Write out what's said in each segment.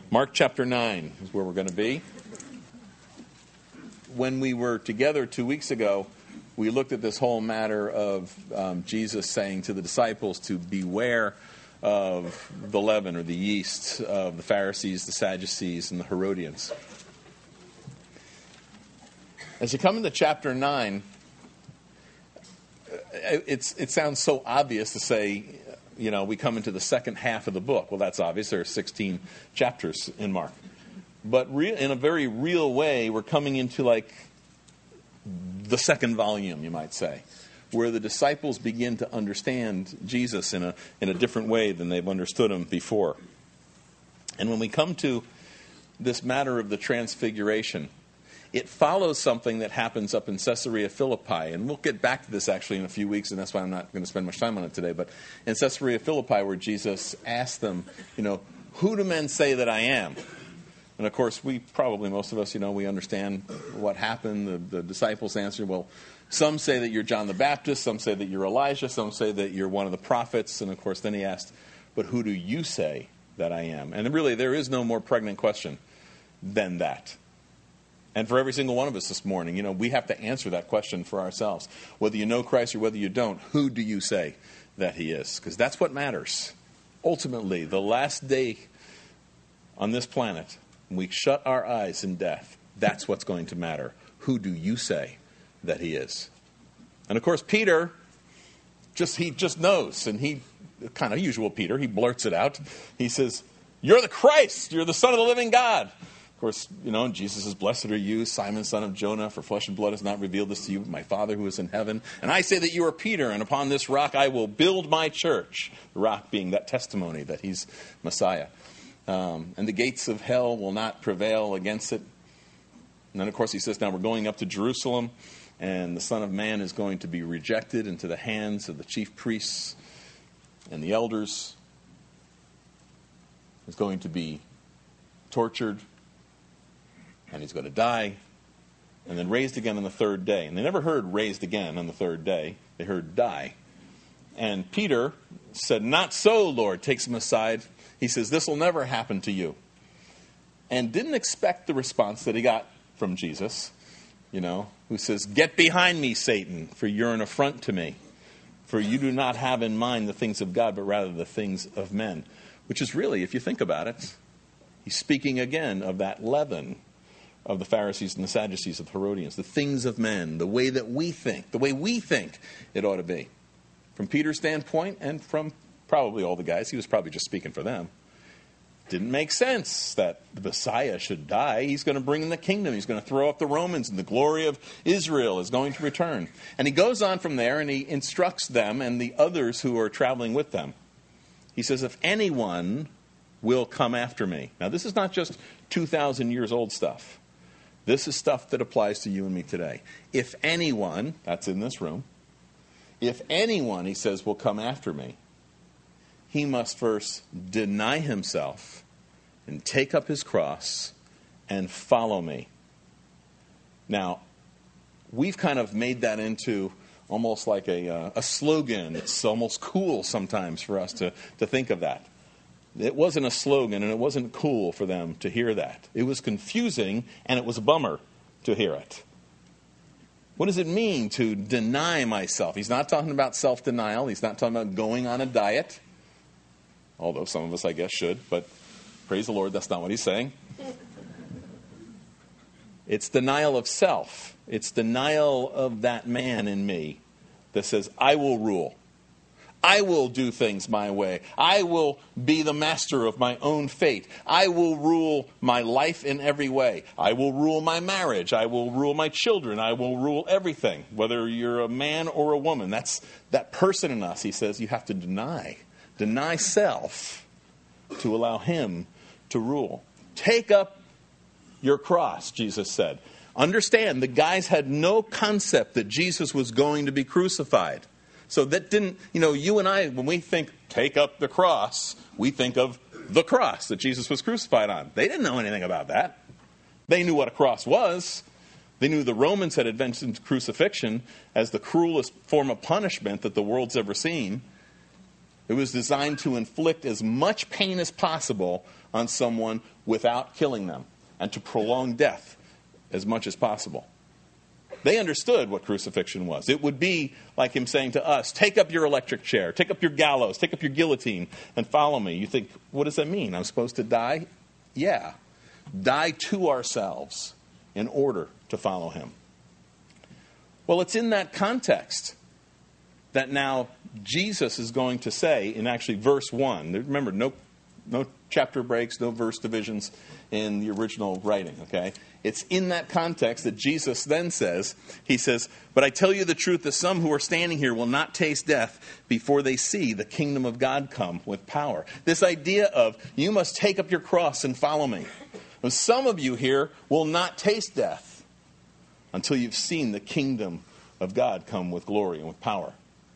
Mark chapter 9 is where we're going to be. When we were together 2 weeks ago, we looked at this whole matter of Jesus saying to the disciples to beware of the leaven or the yeast of the Pharisees, the Sadducees, and the Herodians. As you come into chapter 9, it sounds so obvious to say, you know, we come into the second half of the book. Well, that's obvious. There are 16 chapters in Mark. But in a very real way, we're coming into like the second volume, you might say, where the disciples begin to understand Jesus in a different way than they've understood him before. And when we come to this matter of the transfiguration, it follows something that happens up in Caesarea Philippi. And we'll get back to this actually in a few weeks, and that's why I'm not going to spend much time on it today. But in Caesarea Philippi, where Jesus asked them, who do men say that I am? And of course, most of us, we understand what happened. The disciples answered, well, some say that you're John the Baptist, some say that you're Elijah, some say that you're one of the prophets. And of course, then he asked, but who do you say that I am? And really, there is no more pregnant question than that. And for every single one of us this morning, we have to answer that question for ourselves. Whether you know Christ or whether you don't, who do you say that he is? Because that's what matters. Ultimately, the last day on this planet, when we shut our eyes in death, that's what's going to matter. Who do you say that he is? And of course, Peter, he just knows. And he, kind of usual Peter, he blurts it out. He says, you're the Christ. You're the Son of the living God. Of course, Jesus says, blessed are you, Simon, son of Jonah, for flesh and blood has not revealed this to you, but my Father who is in heaven. And I say that you are Peter, and upon this rock I will build my church. The rock being that testimony that he's Messiah. And the gates of hell will not prevail against it. And then, of course, he says, now we're going up to Jerusalem, and the Son of Man is going to be rejected into the hands of the chief priests and the elders. He's going to be tortured. And he's going to die, and then raised again on the third day. And they never heard raised again on the third day. They heard die. And Peter said, not so, Lord, takes him aside. He says, this will never happen to you. And didn't expect the response that he got from Jesus, who says, get behind me, Satan, for you're an affront to me. For you do not have in mind the things of God, but rather the things of men. Which is really, if you think about it, he's speaking again of that leaven of the Pharisees and the Sadducees, of the Herodians, the things of men, the way that we think, it ought to be. From Peter's standpoint, and from probably all the guys, he was probably just speaking for them, didn't make sense that the Messiah should die. He's going to bring in the kingdom. He's going to throw up the Romans, and the glory of Israel is going to return. And he goes on from there, and he instructs them and the others who are traveling with them. He says, if anyone will come after me. Now, this is not just 2,000 years old stuff. This is stuff that applies to you and me today. If anyone, that's in this room, if anyone, he says, will come after me, he must first deny himself and take up his cross and follow me. Now, we've kind of made that into almost like a slogan. It's almost cool sometimes for us to think of that. It wasn't a slogan, and it wasn't cool for them to hear that. It was confusing, and it was a bummer to hear it. What does it mean to deny myself? He's not talking about self-denial. He's not talking about going on a diet, although some of us, I guess, should. But praise the Lord, that's not what he's saying. It's denial of self. It's denial of that man in me that says, I will rule. I will do things my way. I will be the master of my own fate. I will rule my life in every way. I will rule my marriage. I will rule my children. I will rule everything, whether you're a man or a woman. That's that person in us, he says, you have to deny. Deny self to allow him to rule. Take up your cross, Jesus said. Understand, the guys had no concept that Jesus was going to be crucified. So that didn't, you and I, when we think, take up the cross, we think of the cross that Jesus was crucified on. They didn't know anything about that. They knew what a cross was. They knew the Romans had invented crucifixion as the cruelest form of punishment that the world's ever seen. It was designed to inflict as much pain as possible on someone without killing them, and to prolong death as much as possible. They understood what crucifixion was. It would be like him saying to us, take up your electric chair, take up your gallows, take up your guillotine, and follow me. You think, what does that mean? I'm supposed to die? Yeah. Die to ourselves in order to follow him. Well, it's in that context that now Jesus is going to say in actually verse 1. Remember, no chapter breaks, no verse divisions in the original writing, okay? It's in that context that Jesus then says, he says, but I tell you the truth, that some who are standing here will not taste death before they see the kingdom of God come with power. This idea of you must take up your cross and follow me. And some of you here will not taste death until you've seen the kingdom of God come with glory and with power.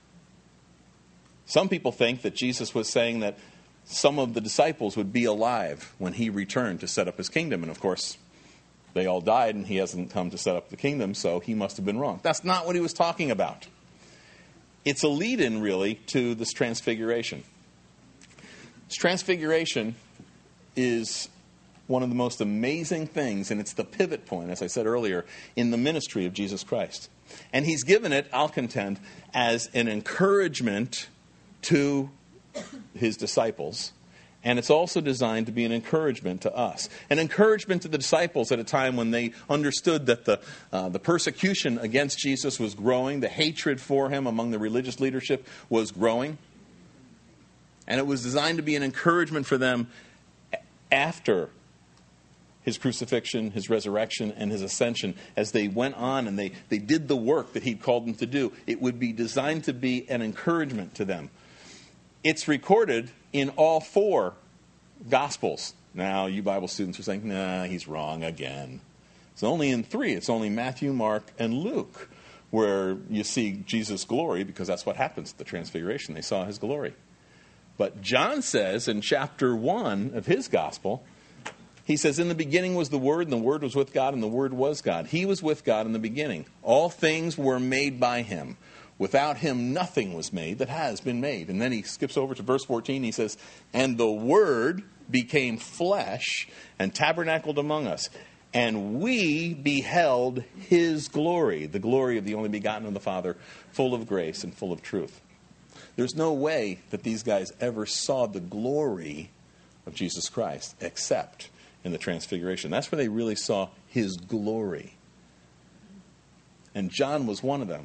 Some people think that Jesus was saying that some of the disciples would be alive when he returned to set up his kingdom. And of course, they all died and he hasn't come to set up the kingdom, so he must have been wrong. That's not what he was talking about. It's a lead-in, really, to this transfiguration. This transfiguration is one of the most amazing things, and it's the pivot point, as I said earlier, in the ministry of Jesus Christ. And he's given it, I'll contend, as an encouragement to his disciples, and it's also designed to be an encouragement to us. An encouragement to the disciples at a time when they understood that the persecution against Jesus was growing, the hatred for him among the religious leadership was growing, and it was designed to be an encouragement for them after his crucifixion, his resurrection, and his ascension. As they went on and they did the work that he'd called them to do, it would be designed to be an encouragement to them. It's recorded in all 4 Gospels. Now, you Bible students are saying, nah, he's wrong again. It's only in 3. It's only Matthew, Mark, and Luke where you see Jesus' glory, because that's what happens at the Transfiguration. They saw his glory. But John says in chapter 1 of his Gospel, he says, in the beginning was the Word, and the Word was with God, and the Word was God. He was with God in the beginning. All things were made by him. Without him, nothing was made that has been made. And then he skips over to verse 14. He says, and the Word became flesh and tabernacled among us. And we beheld his glory, the glory of the only begotten of the Father, full of grace and full of truth. There's no way that these guys ever saw the glory of Jesus Christ except in the Transfiguration. That's where they really saw his glory. And John was one of them.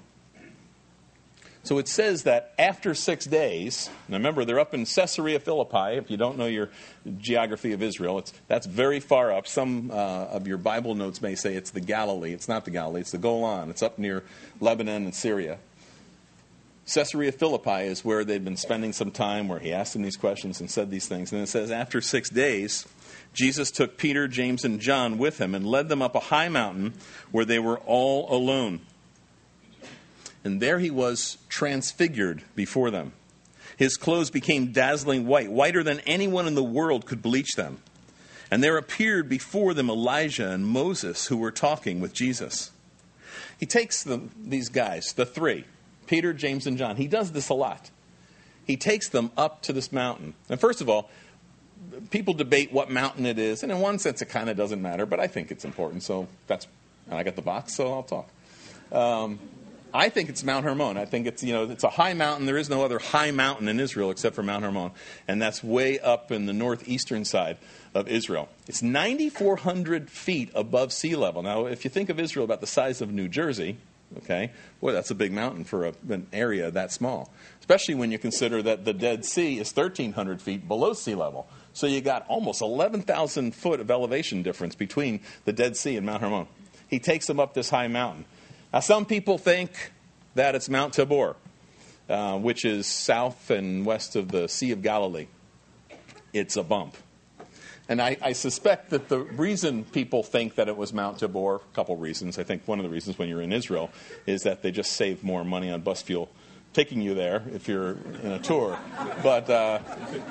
So it says that after 6 days, now remember, they're up in Caesarea Philippi. If you don't know your geography of Israel, that's very far up. Some of your Bible notes may say it's the Galilee. It's not the Galilee, it's the Golan. It's up near Lebanon and Syria. Caesarea Philippi is where they'd been spending some time, where he asked them these questions and said these things. And it says, after 6 days, Jesus took Peter, James, and John with him and led them up a high mountain where they were all alone. And there he was transfigured before them. His clothes became dazzling white, whiter than anyone in the world could bleach them. And there appeared before them Elijah and Moses, who were talking with Jesus. He takes these guys, the 3, Peter, James, and John. He does this a lot. He takes them up to this mountain. And first of all, people debate what mountain it is. And in one sense, it kind of doesn't matter, but I think it's important. So I got the box, so I'll talk. I think it's Mount Hermon. I think it's a high mountain. There is no other high mountain in Israel except for Mount Hermon. And that's way up in the northeastern side of Israel. It's 9,400 feet above sea level. Now, if you think of Israel about the size of New Jersey, okay, boy, that's a big mountain for an area that small. Especially when you consider that the Dead Sea is 1,300 feet below sea level. So you got almost 11,000 foot of elevation difference between the Dead Sea and Mount Hermon. He takes them up this high mountain. Now, some people think that it's Mount Tabor, which is south and west of the Sea of Galilee. It's a bump. And I suspect that the reason people think that it was Mount Tabor, a couple reasons. I think one of the reasons when you're in Israel is that they just save more money on bus fuel taking you there if you're in a tour. But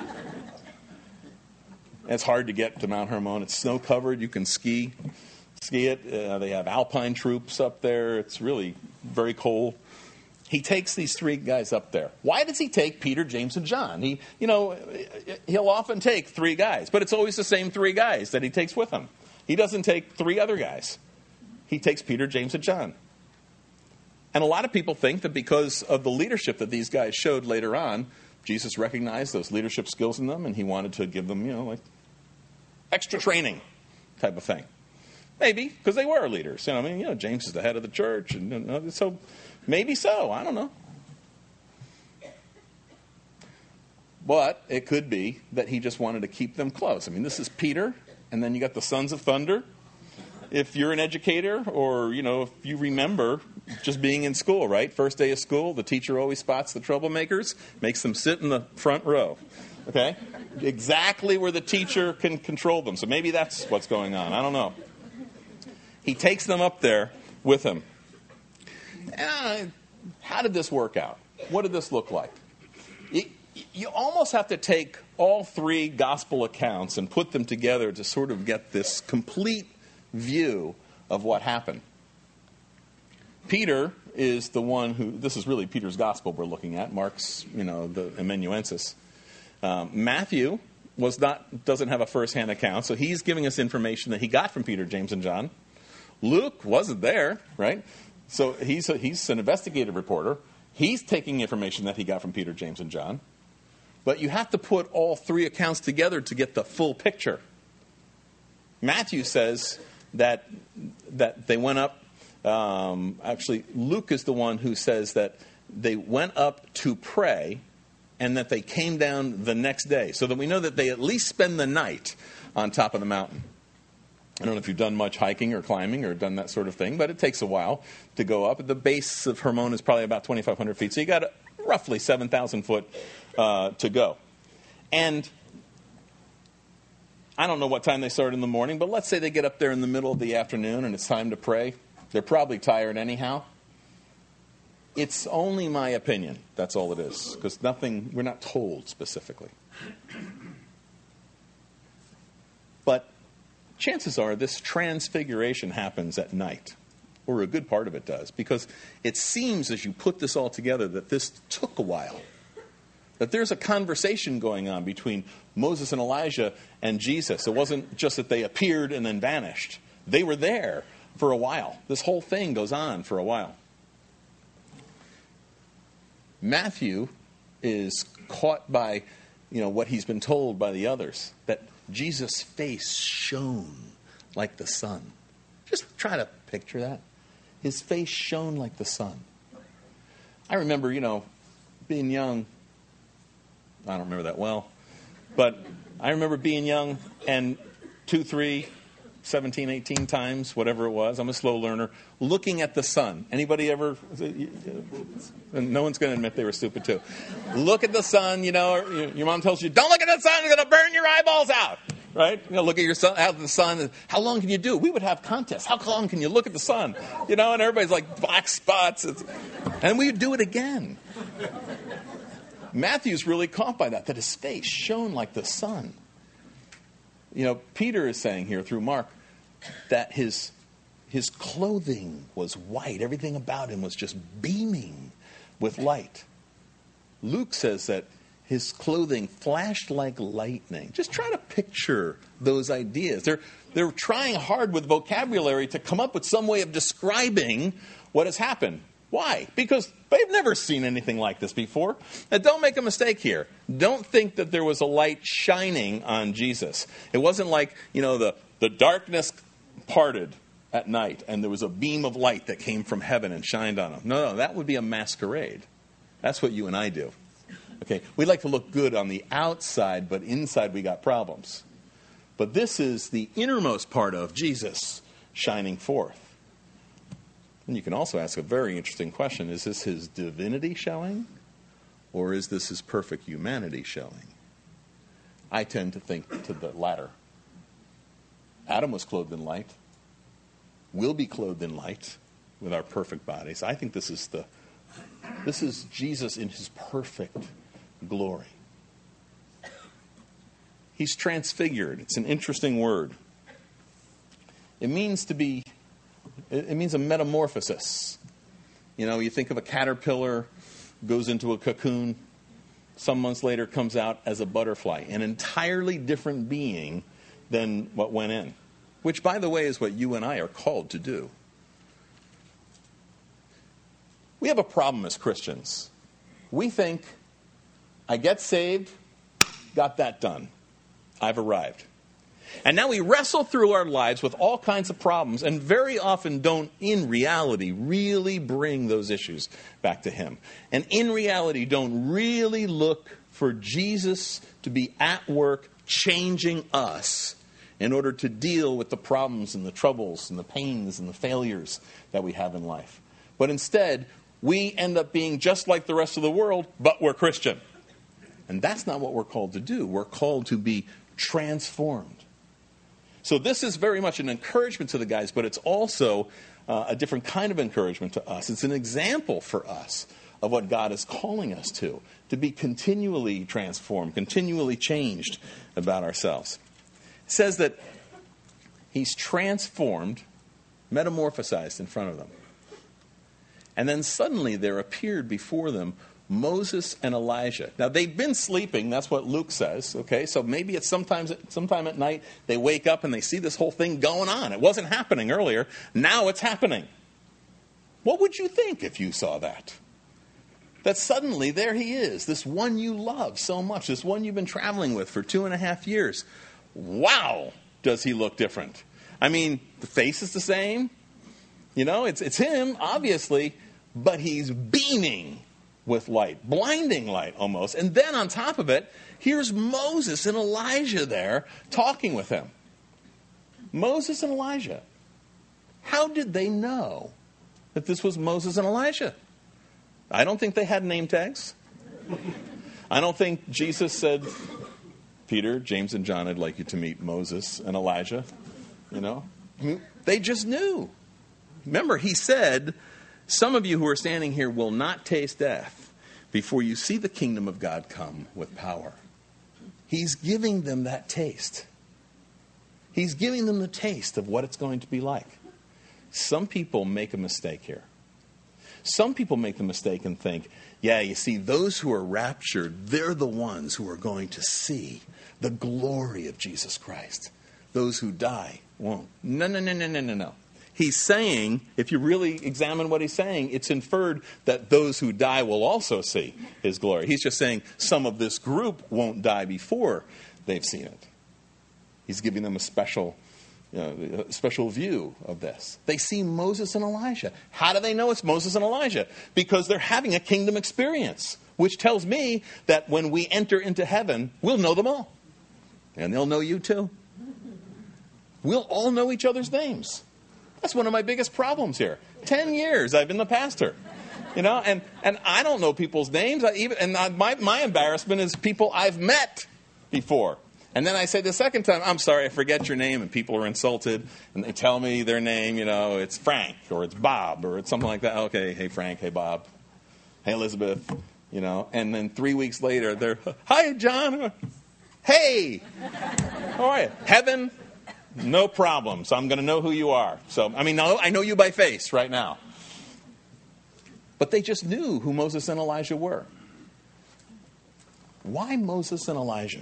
it's hard to get to Mount Hermon. It's snow-covered. You can ski it. They have alpine troops up there. It's really very cold. he takes these three guys up there. Why does he take Peter, James, and John? He'll often take three guys, but it's always the same three guys that he takes with him. He doesn't take three other guys. He takes Peter, James, and John. And a lot of people think that because of the leadership that these guys showed later on, Jesus recognized those leadership skills in them, and he wanted to give them, like extra training type of thing. Maybe, because they were leaders. James is the head of the church, and so maybe so. I don't know. But it could be that he just wanted to keep them close. This is Peter, and then you got the sons of thunder. If you're an educator, or, if you remember just being in school, right? First day of school, the teacher always spots the troublemakers, makes them sit in the front row. Okay? Exactly where the teacher can control them. So maybe that's what's going on. I don't know. He takes them up there with him. How did this work out? What did this look like? You almost have to take all three gospel accounts and put them together to sort of get this complete view of what happened. Peter is the one who, this is really Peter's gospel we're looking at. Mark's, the amanuensis. Matthew doesn't have a first-hand account, so he's giving us information that he got from Peter, James, and John. Luke wasn't there, right? So he's an investigative reporter. He's taking information that he got from Peter, James, and John. But you have to put all three accounts together to get the full picture. Matthew says that they went up. Actually, Luke is the one who says that they went up to pray and that they came down the next day. So that we know that they at least spend the night on top of the mountain. I don't know if you've done much hiking or climbing or done that sort of thing, but it takes a while to go up. The base of Hermon is probably about 2,500 feet, so you got roughly 7,000 foot to go. And I don't know what time they start in the morning, but let's say they get up there in the middle of the afternoon and it's time to pray. They're probably tired anyhow. It's only my opinion. That's all it is, because we're not told specifically. But chances are this transfiguration happens at night, or a good part of it does, because it seems as you put this all together that this took a while. That there's a conversation going on between Moses and Elijah and Jesus. It wasn't just that they appeared and then vanished. They were there for a while. This whole thing goes on for a while. Matthew is caught by, what he's been told by the others, that Jesus' face shone like the sun. Just try to picture that. His face shone like the sun. I remember, being young. I don't remember that well. But I remember being young and 2, 3, 17, 18 times, whatever it was. I'm a slow learner. Looking at the sun. Anybody ever? No one's going to admit they were stupid too. Look at the sun, your mom tells you, don't look at the sun, you're going to burn your eyeballs out. Right? Look at your son, out of the sun. How long can you do it? We would have contests. How long can you look at the sun? And everybody's like black spots. And we would do it again. Matthew's really caught by that his face shone like the sun. Peter is saying here through Mark that his clothing was white. Everything about him was just beaming with light. Luke says that his clothing flashed like lightning. Just try to picture those ideas. They're trying hard with vocabulary to come up with some way of describing what has happened. Why? Because they've never seen anything like this before. Now, don't make a mistake here. Don't think that there was a light shining on Jesus. It wasn't like, the darkness parted at night and there was a beam of light that came from heaven and shined on him. No, that would be a masquerade. That's what you and I do. Okay, we like to look good on the outside, but inside we got problems. But this is the innermost part of Jesus shining forth. And you can also ask a very interesting question. Is this his divinity showing? Or is this his perfect humanity showing? I tend to think to the latter. Adam was clothed in light. We'll be clothed in light with our perfect bodies. I think this is Jesus in his perfect glory. He's transfigured. It's an interesting word. It means a metamorphosis. You think of a caterpillar, goes into a cocoon, some months later comes out as a butterfly, an entirely different being than what went in, which, by the way, is what you and I are called to do. We have a problem as Christians. We think, I get saved, got that done. I've arrived. And now we wrestle through our lives with all kinds of problems and very often don't, in reality, really bring those issues back to Him. And in reality, don't really look for Jesus to be at work changing us in order to deal with the problems and the troubles and the pains and the failures that we have in life. But instead, we end up being just like the rest of the world, but we're Christian. And that's not what we're called to do. We're called to be transformed. So this is very much an encouragement to the guys, but it's also a different kind of encouragement to us. It's an example for us of what God is calling us to be continually transformed, continually changed about ourselves. It says that He's transformed, metamorphosized in front of them. And then suddenly there appeared before them Moses and Elijah. Now, they've been sleeping. That's what Luke says. Okay, so maybe it's sometime at night they wake up and they see this whole thing going on. It wasn't happening earlier. Now it's happening. What would you think if you saw that? That suddenly there he is, this one you love so much, this one you've been traveling with for 2.5 years. Wow, does he look different? I mean, the face is the same. It's him, obviously, but he's beaming with light, blinding light almost. And then on top of it, here's Moses and Elijah there talking with him. Moses and Elijah. How did they know that this was Moses and Elijah? I don't think they had name tags. I don't think Jesus said, Peter, James, and John, I'd like you to meet Moses and Elijah. They just knew. Remember, he said, some of you who are standing here will not taste death before you see the kingdom of God come with power. He's giving them that taste. He's giving them the taste of what it's going to be like. Some people make a mistake here. Some people make the mistake and think, yeah, you see, those who are raptured, they're the ones who are going to see the glory of Jesus Christ. Those who die won't. No. He's saying, if you really examine what he's saying, it's inferred that those who die will also see his glory. He's just saying some of this group won't die before they've seen it. He's giving them a special view of this. They see Moses and Elijah. How do they know it's Moses and Elijah? Because they're having a kingdom experience, which tells me that when we enter into heaven, we'll know them all. And they'll know you too. We'll all know each other's names. That's one of my biggest problems here. 10 years I've been the pastor. And I don't know people's names. My embarrassment is people I've met before. And then I say the second time, I'm sorry, I forget your name, and people are insulted, and they tell me their name, it's Frank, or it's Bob, or it's something like that. Okay, hey Frank, hey Bob, hey Elizabeth, and then 3 weeks later, they're, hi John, hey, how are you? Heaven? No problem. So I'm going to know who you are. So, I know you by face right now. But they just knew who Moses and Elijah were. Why Moses and Elijah?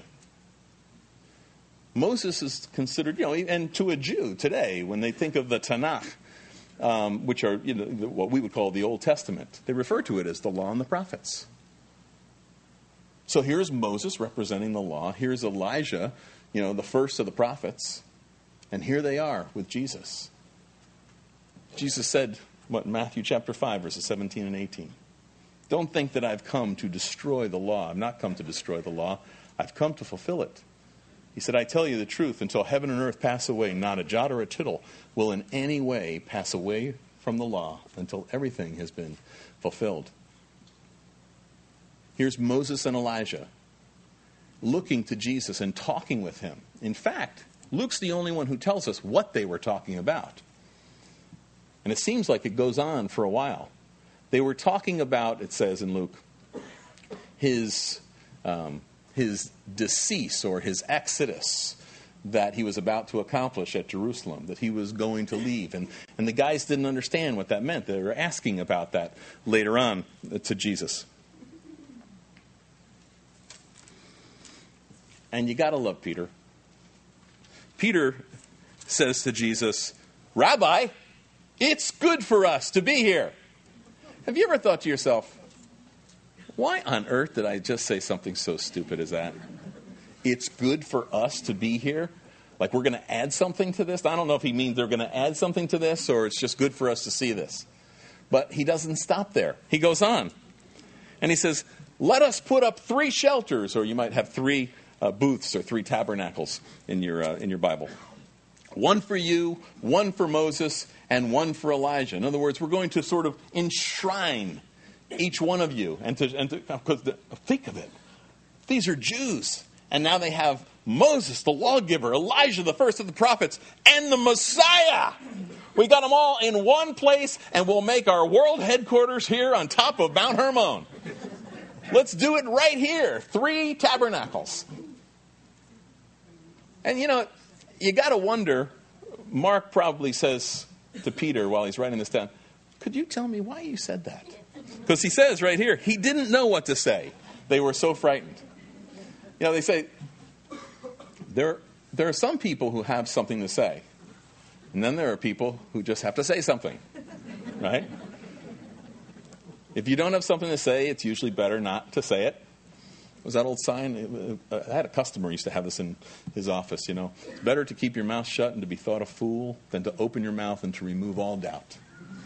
Moses is considered, and to a Jew today, when they think of the Tanakh, which are, what we would call the Old Testament, they refer to it as the law and the prophets. So here's Moses representing the law. Here's Elijah, the first of the prophets. And here they are with Jesus. Jesus said, Matthew chapter 5, verses 17 and 18. Don't think that I've come to destroy the law. I've not come to destroy the law. I've come to fulfill it. He said, I tell you the truth, until heaven and earth pass away, not a jot or a tittle will in any way pass away from the law until everything has been fulfilled. Here's Moses and Elijah looking to Jesus and talking with him. In fact, Luke's the only one who tells us what they were talking about. And it seems like it goes on for a while. They were talking about, it says in Luke, his decease or his exodus, that he was about to accomplish at Jerusalem, that he was going to leave. And the guys didn't understand what that meant. They were asking about that later on to Jesus. And you got to love Peter. Peter says to Jesus, "Rabbi, it's good for us to be here." Have you ever thought to yourself, why on earth did I just say something so stupid as that? It's good for us to be here? Like we're going to add something to this? I don't know if he means they're going to add something to this or it's just good for us to see this. But he doesn't stop there. He goes on. And he says, "Let us put up 3 shelters," or you might have 3 booths or 3 tabernacles in your Bible. One for you, one for Moses, and one for Elijah. In other words, we're going to sort of enshrine each one of you. Because think of it. These are Jews. And now they have Moses, the lawgiver, Elijah, the first of the prophets, and the Messiah. We got them all in one place, and we'll make our world headquarters here on top of Mount Hermon. Let's do it right here. 3 tabernacles. And you got to wonder, Mark probably says to Peter while he's writing this down, "Could you tell me why you said that?" Because he says right here, he didn't know what to say. They were so frightened. They say, there are some people who have something to say. And then there are people who just have to say something. Right? If you don't have something to say, it's usually better not to say it. Was that old sign? I had a customer who used to have this in his office, It's better to keep your mouth shut and to be thought a fool than to open your mouth and to remove all doubt.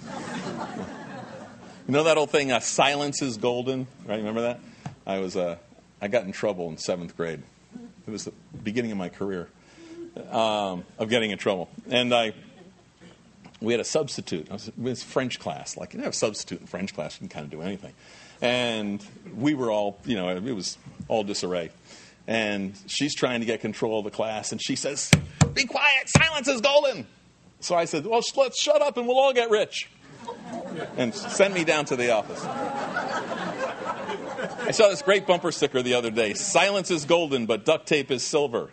That old thing, silence is golden, right? Remember that? I got in trouble in 7th grade. It was the beginning of my career of getting in trouble. And we had a substitute. It was French class. Like, you have a substitute in French class, you can kind of do anything. And we were all, it was all disarray. And she's trying to get control of the class, and she says, "Be quiet, silence is golden." So I said, "Well, let's shut up and we'll all get rich." And send me down to the office. I saw this great bumper sticker the other day. "Silence is golden, but duct tape is silver."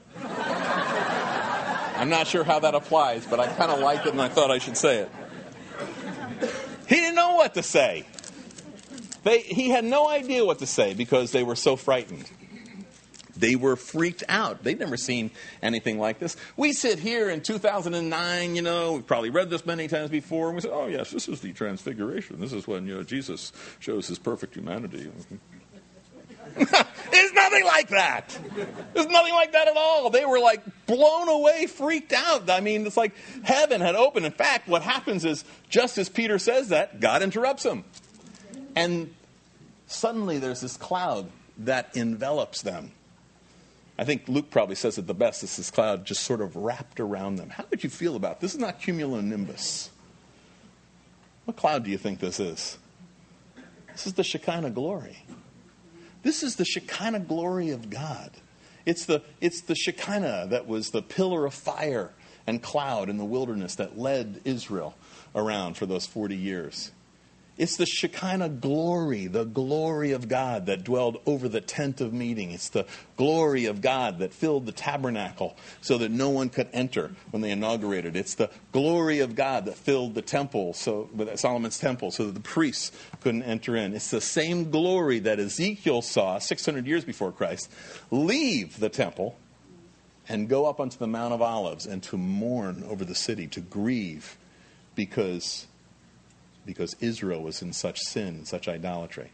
I'm not sure how that applies, but I kind of liked it and I thought I should say it. He didn't know what to say. He had no idea what to say because they were so frightened. They were freaked out. They'd never seen anything like this. We sit here in 2009, we've probably read this many times before, and we say, "Oh, yes, this is the Transfiguration. This is when, Jesus shows his perfect humanity." There's nothing like that. There's nothing like that at all. They were like blown away, freaked out. I mean, it's like heaven had opened. In fact, what happens is, just as Peter says that, God interrupts him. And suddenly there's this cloud that envelops them. I think Luke probably says it the best. It's this cloud just sort of wrapped around them. How would you feel about this? This is not cumulonimbus. What cloud do you think this is? This is the Shekinah glory. This is the Shekinah glory of God. It's the Shekinah that was the pillar of fire and cloud in the wilderness that led Israel around for those 40 years. It's the Shekinah glory, the glory of God that dwelled over the tent of meeting. It's the glory of God that filled the tabernacle so that no one could enter when they inaugurated. It's the glory of God that filled the temple, Solomon's temple, so that the priests couldn't enter in. It's the same glory that Ezekiel saw 600 years before Christ leave the temple and go up onto the Mount of Olives and to mourn over the city, to grieve because Israel was in such sin, such idolatry.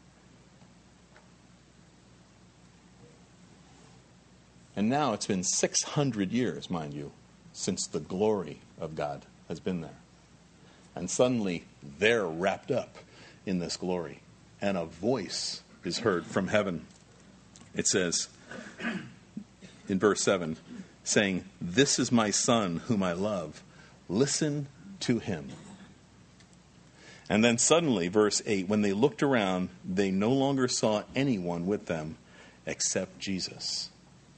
And now it's been 600 years, mind you, since the glory of God has been there. And suddenly they're wrapped up in this glory. And a voice is heard from heaven. It says in verse 7, saying, "This is my son whom I love. Listen to him." And then suddenly, verse 8, when they looked around, they no longer saw anyone with them except Jesus.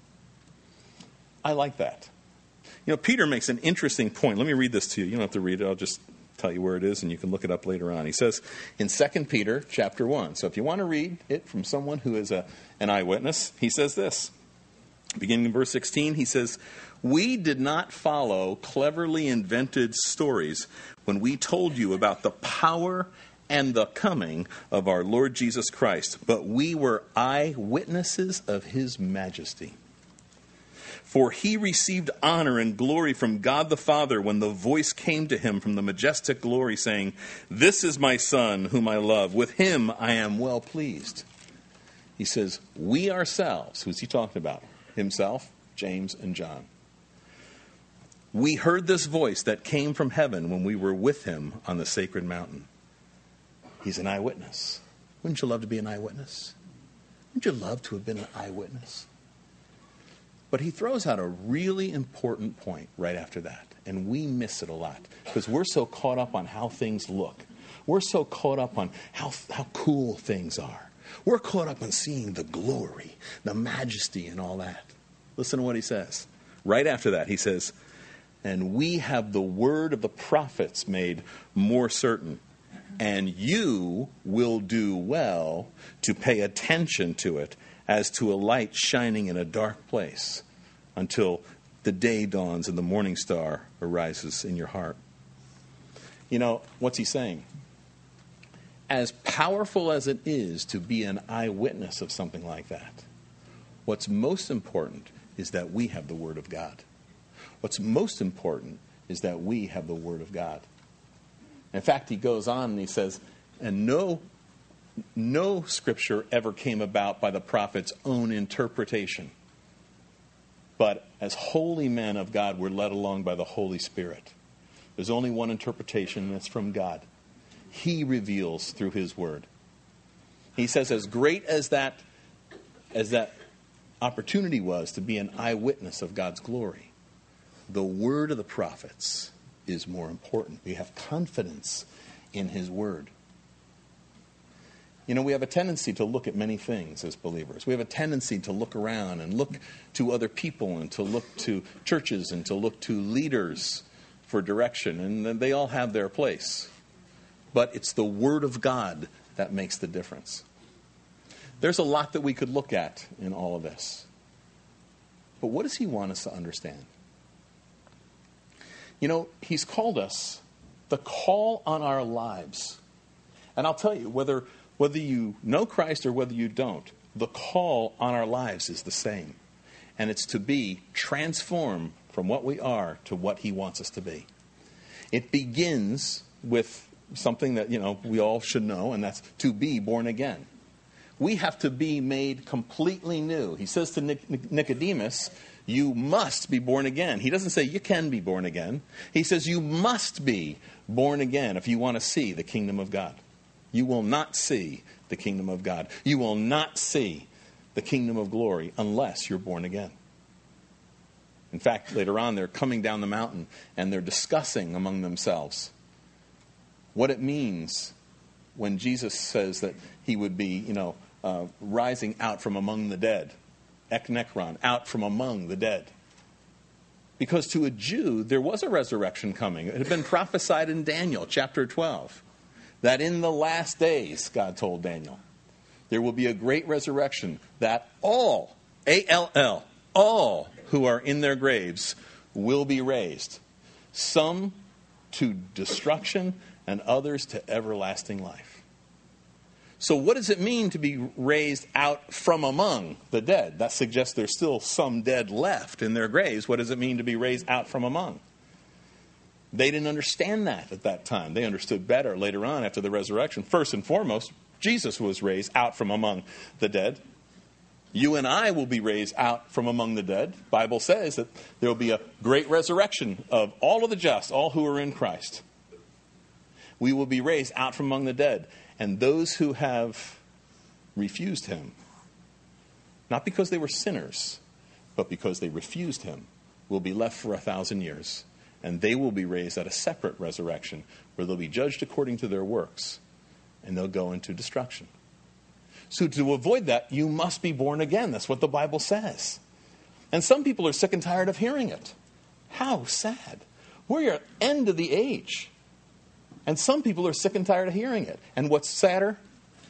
I like that. Peter makes an interesting point. Let me read this to you. You don't have to read it. I'll just tell you where it is, and you can look it up later on. He says in 2 Peter chapter 1. So if you want to read it from someone who is an eyewitness, he says this. Beginning in verse 16, he says, "We did not follow cleverly invented stories when we told you about the power and the coming of our Lord Jesus Christ, but we were eyewitnesses of his majesty. For he received honor and glory from God the Father when the voice came to him from the majestic glory, saying, 'This is my Son, whom I love. With him I am well pleased.'" He says, we ourselves, who's he talking about? Himself, James, and John. "We heard this voice that came from heaven when we were with him on the sacred mountain." He's an eyewitness. Wouldn't you love to be an eyewitness? Wouldn't you love to have been an eyewitness? But he throws out a really important point right after that, and we miss it a lot because we're so caught up on how things look. We're so caught up on how cool things are. We're caught up on seeing the glory, the majesty, and all that. Listen to what he says. Right after that, he says, "And we have the word of the prophets made more certain, and you will do well to pay attention to it as to a light shining in a dark place until the day dawns and the morning star arises in your heart." You know, what's he saying? As powerful as it is to be an eyewitness of something like that, what's most important is that we have the Word of God. What's most important is that we have the Word of God. In fact, he goes on and he says, and no scripture ever came about by the prophet's own interpretation, but as holy men of God were led along by the Holy Spirit. There's only one interpretation, and it's from God. He reveals through his word. He says, as great as that opportunity was to be an eyewitness of God's glory, the word of the prophets is more important. We have confidence in his word. You know, we have a tendency to look at many things as believers. We have a tendency to look around and look to other people and to look to churches and to look to leaders for direction, and they all have their place. But it's the Word of God that makes the difference. There's a lot that we could look at in all of this. But what does he want us to understand? You know, he's called us the call on our lives. And I'll tell you, whether you know Christ or whether you don't, the call on our lives is the same. And it's to be transformed from what we are to what he wants us to be. It begins with something that, we all should know, and that's to be born again. We have to be made completely new. He says to Nicodemus, you must be born again. He doesn't say you can be born again. He says you must be born again if you want to see the kingdom of God. You will not see the kingdom of God. You will not see the kingdom of glory unless you're born again. In fact, later on, they're coming down the mountain and they're discussing among themselves what it means when Jesus says that he would be, rising out from among the dead. Eknekron, out from among the dead. Because to a Jew, there was a resurrection coming. It had been prophesied in Daniel chapter 12. That in the last days, God told Daniel, there will be a great resurrection that all, A-L-L, all who are in their graves will be raised. Some to destruction and others to everlasting life. So what does it mean to be raised out from among the dead? That suggests there's still some dead left in their graves. What does it mean to be raised out from among? They didn't understand that at that time. They understood better later on after the resurrection. First and foremost, Jesus was raised out from among the dead. You and I will be raised out from among the dead. The Bible says that there will be a great resurrection of all of the just, all who are in Christ. We will be raised out from among the dead. And those who have refused him, not because they were sinners, but because they refused him, will be left for 1,000 years. And they will be raised at a separate resurrection where they'll be judged according to their works. And they'll go into destruction. So to avoid that, you must be born again. That's what the Bible says. And some people are sick and tired of hearing it. How sad. We're at the end of the age. And some people are sick and tired of hearing it. And what's sadder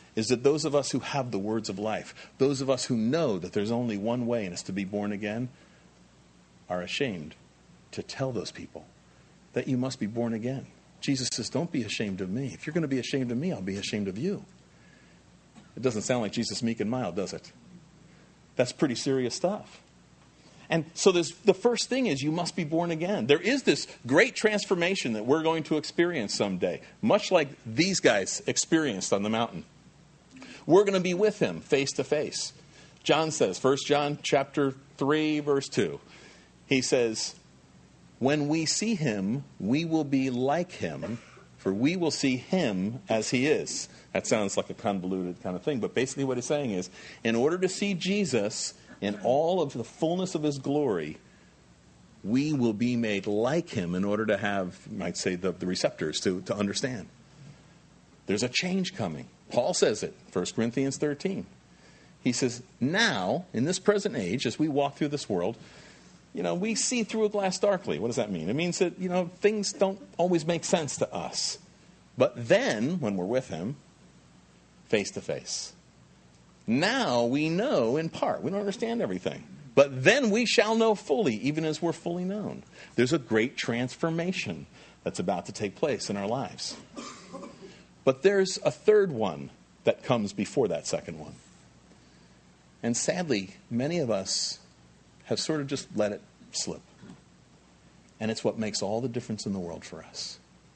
is that those of us who have the words of life, those of us who know that there's only one way and it's to be born again, are ashamed to tell those people that you must be born again. Jesus says, don't be ashamed of me. If you're going to be ashamed of me, I'll be ashamed of you. It doesn't sound like Jesus meek and mild, does it? That's pretty serious stuff. And so the first thing is you must be born again. There is this great transformation that we're going to experience someday, much like these guys experienced on the mountain. We're going to be with him face to face. John says, 1 John chapter 3, verse 2, he says, when we see him, we will be like him, for we will see him as he is. That sounds like a convoluted kind of thing, but basically what he's saying is, in order to see Jesus in all of the fullness of his glory, we will be made like him in order to have, you might say, the receptors to understand. There's a change coming. Paul says it, 1 Corinthians 13. He says, now, in this present age, as we walk through this world, we see through a glass darkly. What does that mean? It means that, things don't always make sense to us. But then, when we're with him, face to face, now we know in part. We don't understand everything. But then we shall know fully, even as we're fully known. There's a great transformation that's about to take place in our lives. But there's a third one that comes before that second one. And sadly, many of us have sort of just let it slip. And it's what makes all the difference in the world for us.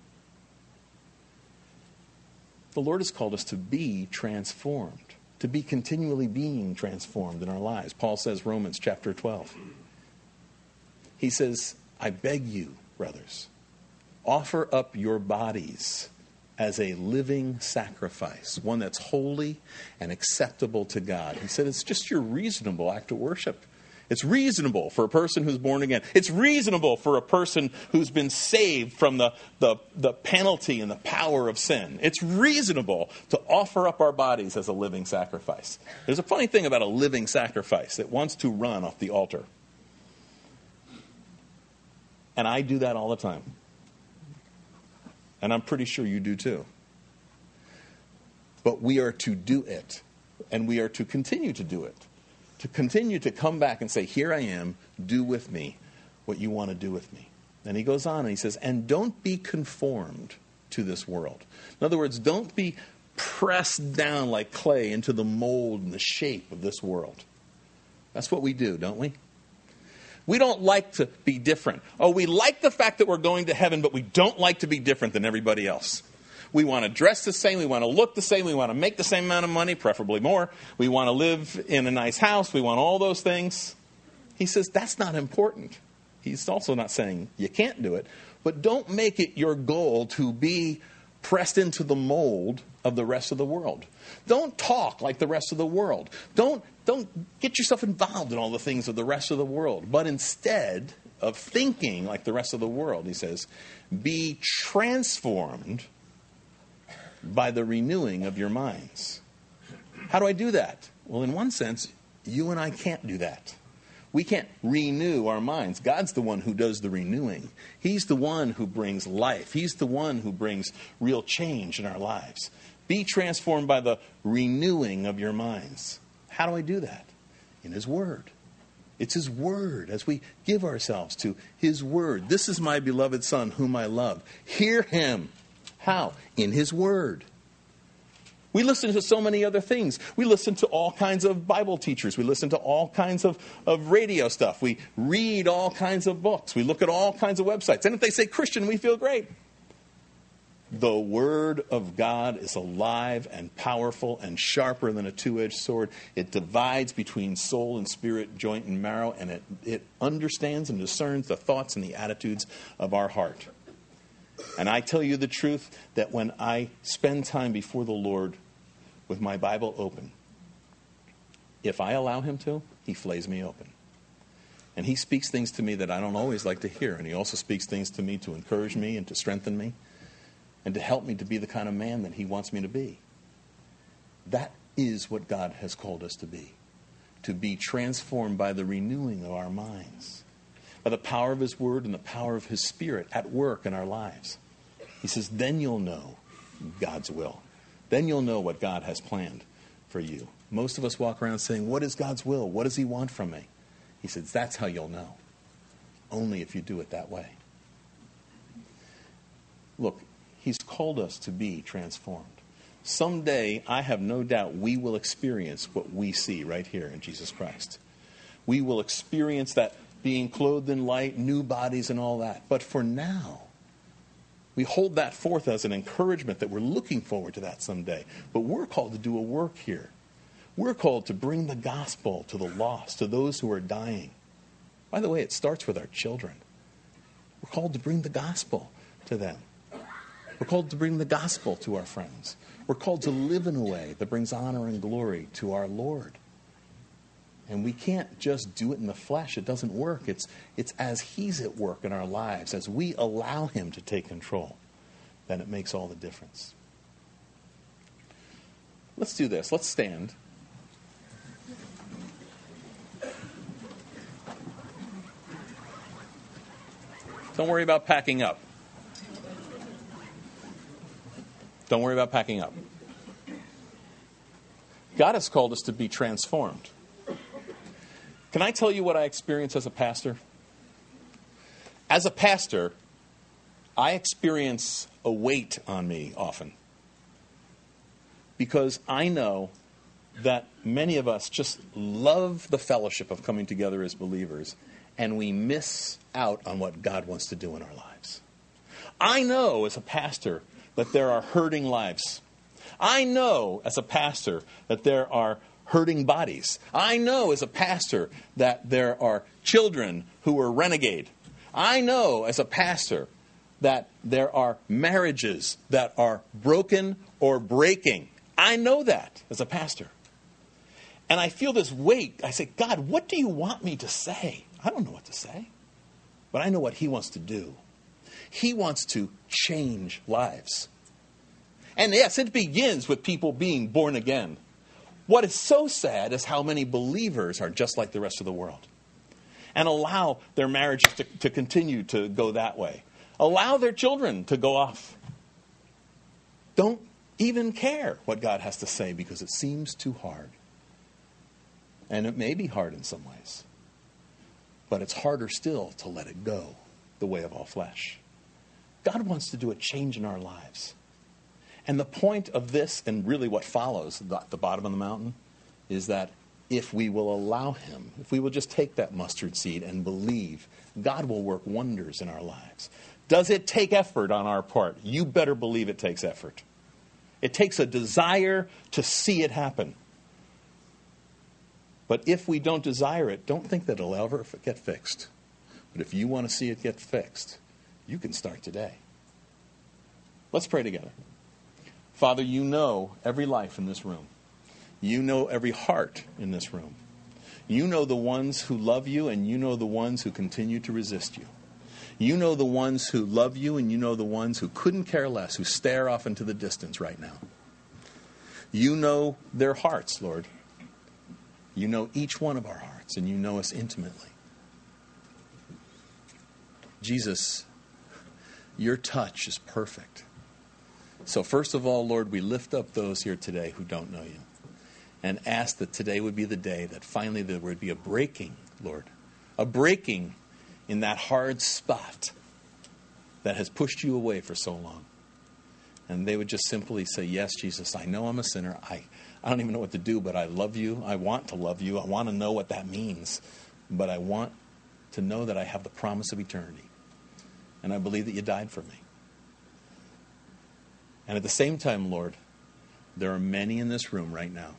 The Lord has called us to be transformed, to be continually being transformed in our lives. Paul says, Romans chapter 12. He says, I beg you, brothers, offer up your bodies as a living sacrifice, one that's holy and acceptable to God. He said, it's just your reasonable act of worship. It's reasonable for a person who's born again. It's reasonable for a person who's been saved from the penalty and the power of sin. It's reasonable to offer up our bodies as a living sacrifice. There's a funny thing about a living sacrifice that wants to run off the altar. And I do that all the time. And I'm pretty sure you do too. But we are to do it. And we are to continue to do it. To continue to come back and say, here I am, do with me what you want to do with me. And he goes on and he says, and don't be conformed to this world. In other words, don't be pressed down like clay into the mold and the shape of this world. That's what we do, don't we? We don't like to be different. Oh, we like the fact that we're going to heaven, but we don't like to be different than everybody else. We want to dress the same. We want to look the same. We want to make the same amount of money, preferably more. We want to live in a nice house. We want all those things. He says that's not important. He's also not saying you can't do it. But don't make it your goal to be pressed into the mold of the rest of the world. Don't talk like the rest of the world. Don't get yourself involved in all the things of the rest of the world. But instead of thinking like the rest of the world, he says, be transformed by the renewing of your minds. How do I do that? Well, in one sense, you and I can't do that. We can't renew our minds. God's the one who does the renewing. He's the one who brings life. He's the one who brings real change in our lives. Be transformed by the renewing of your minds. How do I do that? In His Word. It's His Word as we give ourselves to His Word. This is my beloved Son whom I love. Hear Him. How? In His Word. We listen to so many other things. We listen to all kinds of Bible teachers. We listen to all kinds of radio stuff. We read all kinds of books. We look at all kinds of websites. And if they say Christian, we feel great. The Word of God is alive and powerful and sharper than a two-edged sword. It divides between soul and spirit, joint and marrow, and it understands and discerns the thoughts and the attitudes of our heart. And I tell you the truth that when I spend time before the Lord with my Bible open, if I allow Him to, He flays me open. And He speaks things to me that I don't always like to hear. And He also speaks things to me to encourage me and to strengthen me and to help me to be the kind of man that He wants me to be. That is what God has called us to be transformed by the renewing of our minds, by the power of His Word and the power of His Spirit at work in our lives. He says, then you'll know God's will. Then you'll know what God has planned for you. Most of us walk around saying, what is God's will? What does he want from me? He says, that's how you'll know. Only if you do it that way. Look, he's called us to be transformed. Someday, I have no doubt we will experience what we see right here in Jesus Christ. We will experience that being clothed in light, new bodies and all that. But for now, we hold that forth as an encouragement that we're looking forward to that someday. But we're called to do a work here. We're called to bring the gospel to the lost, to those who are dying. By the way, it starts with our children. We're called to bring the gospel to them. We're called to bring the gospel to our friends. We're called to live in a way that brings honor and glory to our Lord. And we can't just do it in the flesh. It doesn't work. It's as he's at work in our lives, as we allow him to take control, then it makes all the difference. Let's do this. Let's stand. Don't worry about packing up. Don't worry about packing up. God has called us to be transformed. Can I tell you what I experience as a pastor? As a pastor, I experience a weight on me often. Because I know that many of us just love the fellowship of coming together as believers, and we miss out on what God wants to do in our lives. I know as a pastor that there are hurting lives. I know as a pastor that there are hurting bodies. I know as a pastor that there are children who are renegade. I know as a pastor that there are marriages that are broken or breaking. I know that as a pastor. And I feel this weight. I say, God, what do you want me to say? I don't know what to say. But I know what he wants to do. He wants to change lives. And yes, it begins with people being born again. What is so sad is how many believers are just like the rest of the world and allow their marriages to continue to go that way. Allow their children to go off. Don't even care what God has to say because it seems too hard. And it may be hard in some ways. But it's harder still to let it go the way of all flesh. God wants to do a change in our lives. And the point of this, and really what follows at the bottom of the mountain, is that if we will allow him, if we will just take that mustard seed and believe, God will work wonders in our lives. Does it take effort on our part? You better believe it takes effort. It takes a desire to see it happen. But if we don't desire it, don't think that it'll ever get fixed. But if you want to see it get fixed, you can start today. Let's pray together. Father, you know every life in this room. You know every heart in this room. You know the ones who love you, and you know the ones who continue to resist you. You know the ones who love you, and you know the ones who couldn't care less, who stare off into the distance right now. You know their hearts, Lord. You know each one of our hearts, and you know us intimately. Jesus, your touch is perfect. So first of all, Lord, we lift up those here today who don't know you and ask that today would be the day that finally there would be a breaking, Lord, a breaking in that hard spot that has pushed you away for so long. And they would just simply say, yes, Jesus, I know I'm a sinner. I don't even know what to do, but I love you. I want to love you. I want to know what that means. But I want to know that I have the promise of eternity. And I believe that you died for me. And at the same time, Lord, there are many in this room right now.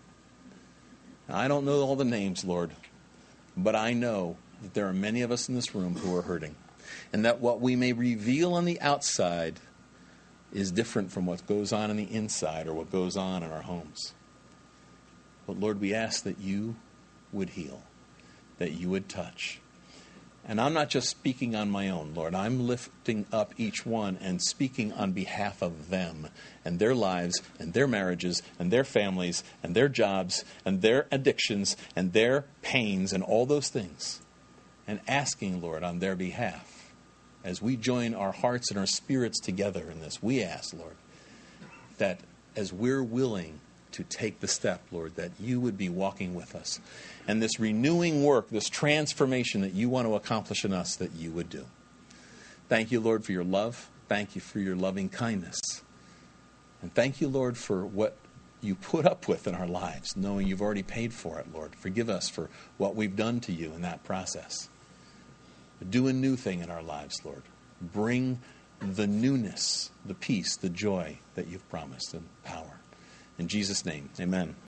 I don't know all the names, Lord, but I know that there are many of us in this room who are hurting. And that what we may reveal on the outside is different from what goes on the inside or what goes on in our homes. But Lord, we ask that you would heal, that you would touch. And I'm not just speaking on my own, Lord. I'm lifting up each one and speaking on behalf of them and their lives and their marriages and their families and their jobs and their addictions and their pains and all those things. And asking, Lord, on their behalf, as we join our hearts and our spirits together in this, we ask, Lord, that as we're willing to take the step, Lord, that you would be walking with us. And this renewing work, this transformation that you want to accomplish in us, that you would do. Thank you, Lord, for your love. Thank you for your loving kindness. And thank you, Lord, for what you put up with in our lives, knowing you've already paid for it, Lord. Forgive us for what we've done to you in that process. Do a new thing in our lives, Lord. Bring the newness, the peace, the joy that you've promised, and power. In Jesus' name, amen.